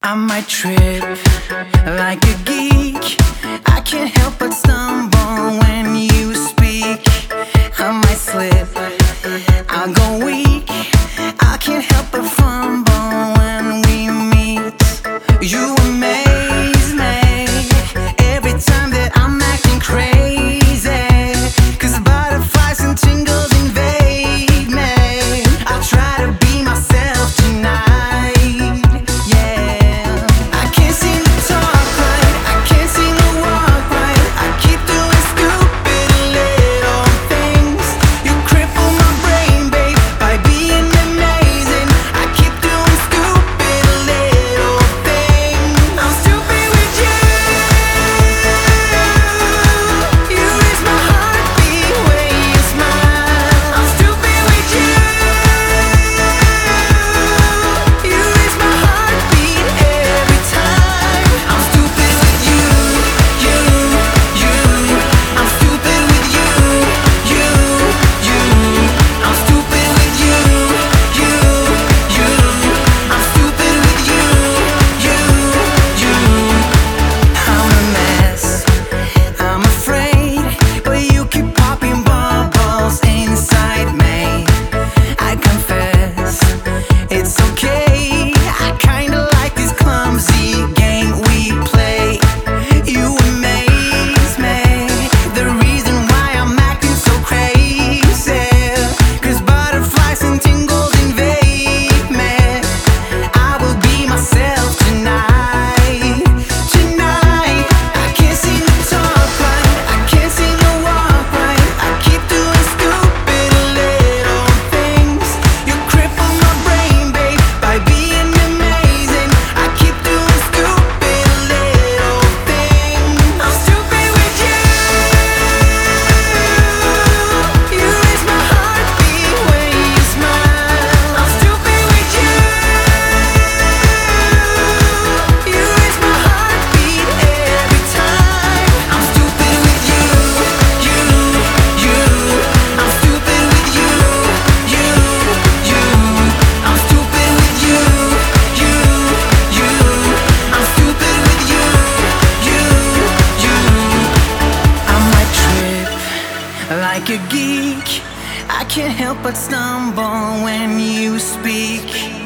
I might trip like a geek. I can't help but stumble when you speak. I might slip, I'll go weak. I can't help but fumble when we meet. You amaze me every time that I'm acting crazy, 'cause butterflies and tingles invade me. I try to be myself tonight, yeah. I can't seem to talk right, I can't seem to walk right. I keep doing stupid little things. You cripple my brain, babe, by being amazing. I keep doing stupid little things. I'm stupid with you. You raise my heartbeat when you smile. I'm stupid with you. You raise my heartbeat every time. I'm stupid with you, you. I'm stupid with you, you. I'm stupid with you, you. I'm stupid with you, you. I'm a mess, I'm afraid, but you keep popping bubbles inside me. I confess, it's okay. I kinda like this clumsy game we play. You amaze me, the reason why I'm acting so crazy, 'cause butterflies and tingles invade me. I will be myself tonight, tonight. I can't seem to talk right, I can't seem to walk right. I keep doing stupid little things. You cripple my brain, babe, by being amazing. I keep doing stupid little things. I'm stupid with you. You raise my heartbeat when you smile. I'm stupid with you. You raise my heartbeat every time. I'm stupid with you, you. I'm stupid with you, you. I'm stupid with you, you. I'm stupid with you, you. I might trip like a geek. I can't help but stumble when you speak.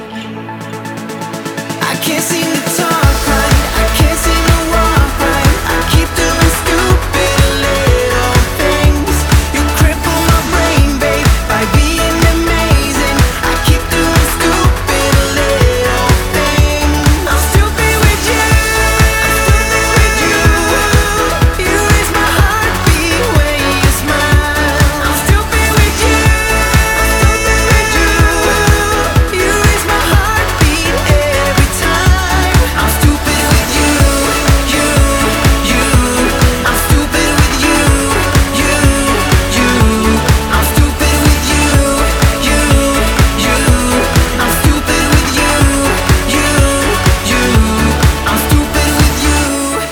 I can't seem to talk right, I can't seem to walk right. I keep doing stupid little things. You cripple my brain, babe, by being amazing. I keep doing stupid little things. I'm stupid with you. I'm stupid with you. You raise my heartbeat when you smile. I'm stupid with you. I'm stupid with you. You raise my heartbeat every time. I'm stupid with you, you. I'm stupid with you, you. I'm stupid with you, you. I'm stupid with you, you. I'm stupid with you,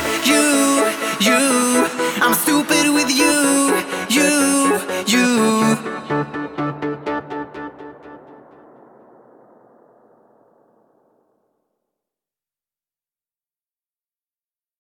you. I'm stupid with you, you.